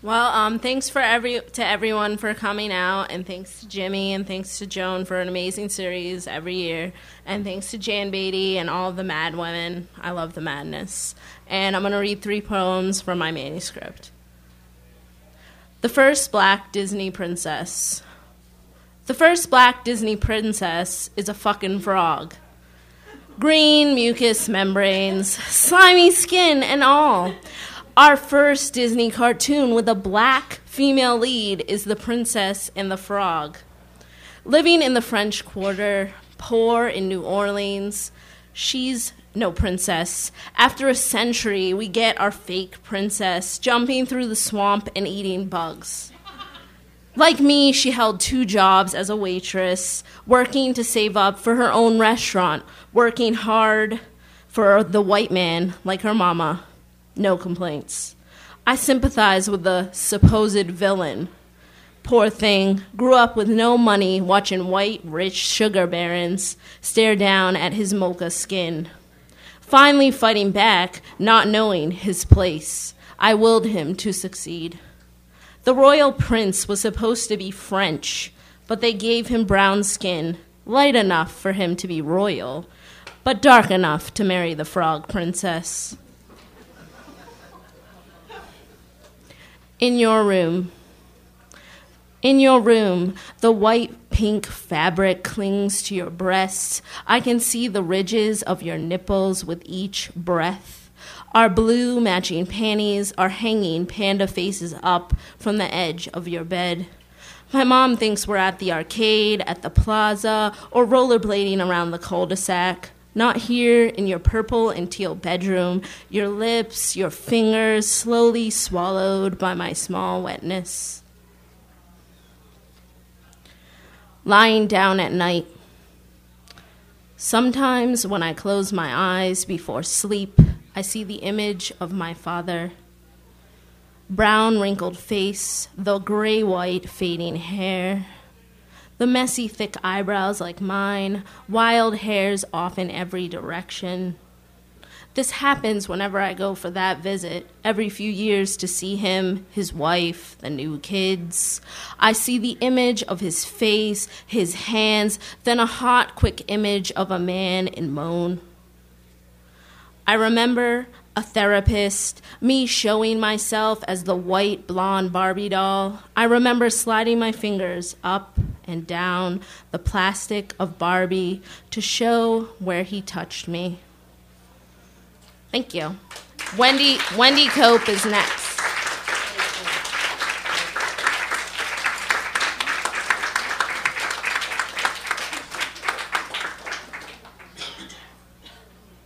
Well, thanks to everyone for coming out, and thanks to Jimmy, and thanks to Joan for an amazing series every year, and thanks to Jan Beatty and all of the Mad Women. I love the madness. And I'm going to read 3 poems from my manuscript. The First Black Disney Princess. The first black Disney princess is a fucking frog. Green mucous membranes, slimy skin and all. Our first Disney cartoon with a black female lead is The Princess and the Frog. Living in the French Quarter, poor in New Orleans, she's no princess. After a century, we get our fake princess jumping through the swamp and eating bugs. Like me, she held 2 jobs as a waitress, working to save up for her own restaurant, working hard for the white man like her mama. No complaints. I sympathize with the supposed villain. Poor thing, grew up with no money, watching white, rich sugar barons stare down at his mocha skin. Finally fighting back, not knowing his place, I willed him to succeed. The royal prince was supposed to be French, but they gave him brown skin, light enough for him to be royal, but dark enough to marry the frog princess. In your room, the white-pink fabric clings to your breasts. I can see the ridges of your nipples with each breath. Our blue matching panties are hanging panda faces up from the edge of your bed. My mom thinks we're at the arcade, at the plaza, or rollerblading around the cul-de-sac. Not here in your purple and teal bedroom, your lips, your fingers slowly swallowed by my small wetness. Lying down at night. Sometimes when I close my eyes before sleep, I see the image of my father. Brown wrinkled face, the gray-white fading hair. The messy, thick eyebrows like mine, wild hairs off in every direction. This happens whenever I go for that visit, every few years to see him, his wife, the new kids. I see the image of his face, his hands, then a hot, quick image of a man in moan. I remember a therapist, me showing myself as the white, blonde Barbie doll. I remember sliding my fingers up and down the plastic of Barbie to show where he touched me. Thank you. Wendy Cope is next.